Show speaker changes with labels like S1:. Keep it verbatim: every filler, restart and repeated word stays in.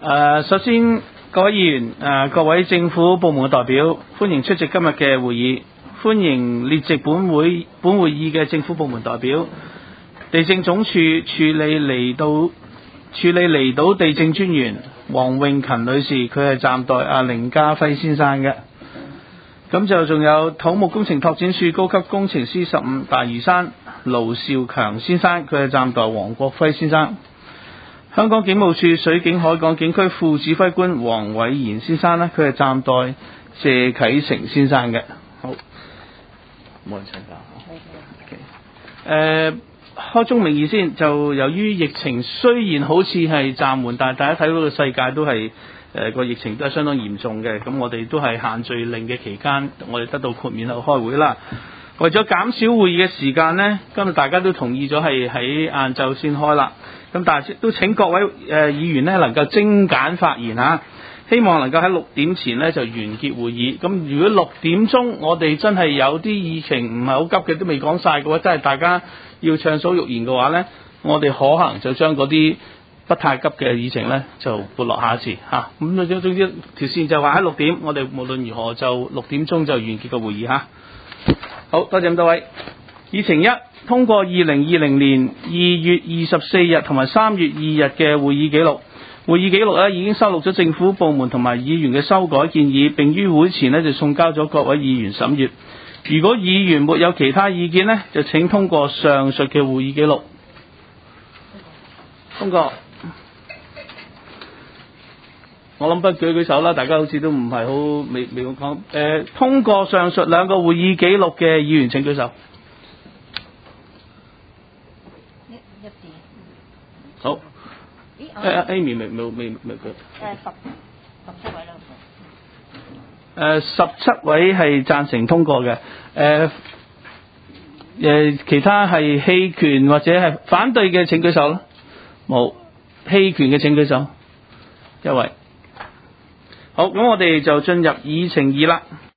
S1: 誒，首先各位議員、誒各位政府部門嘅代表，歡迎出席今日嘅會議。歡迎列席本會本會議嘅政府部門代表。地政總署處理離島處理離島地政專員黃詠芹女士，佢係暫代阿凌家輝先生嘅。咁就仲有土木工程拓展署高級工程師十五大嶼山盧兆強先生，佢係暫代黃國輝先生。香港警務處水警海港警區副指揮官黃偉賢先生呢，佢係暫代謝啟成先生嘅。好，冇人請假。誒、okay. 開宗明義先，就由於疫情雖然好似係暫緩，但係大家睇到個世界都係誒個疫情都係相當嚴重嘅。咁我哋都係限聚令嘅期間，我哋得到豁免去開會啦。為咗減少會議嘅時間呢，今日大家都同意咗係喺晏晝先開啦。咁但係都請各位誒、呃、議員呢能夠精簡發言嚇，希望能夠喺六點前呢就完結會議。咁如果六點鐘我哋真係有啲議程唔係好急嘅都未講晒嘅話，真係大家要暢所欲言嘅話呢，我哋可能就將嗰啲不太急嘅議程呢就撥落下一次嚇。咁、啊、總總之條線就話喺六點，我哋無論如何就六點鐘就完結個會議嚇。好多謝咁多位。議程一，通過二零二零年二月二十四日同埋三月二日嘅會議記錄。會議記錄咧已經收錄咗政府部門同埋議員嘅修改建議，並於會前呢就送交咗各位議員審閱。如果議員沒有其他意見呢，就請通過上述嘅會議記錄。通過。我諗不舉舉手啦，大家好似都唔係好未未講。誒、呃，通過上述兩個會議記錄嘅議員請舉手。好，誒 Amy 未未未未舉。誒十十七位啦。誒十七位係贊成通過嘅，誒、呃、誒其他係棄權或者係反對嘅請舉手啦。冇棄權嘅請舉手，一位。好，咁我哋就進入議程二啦。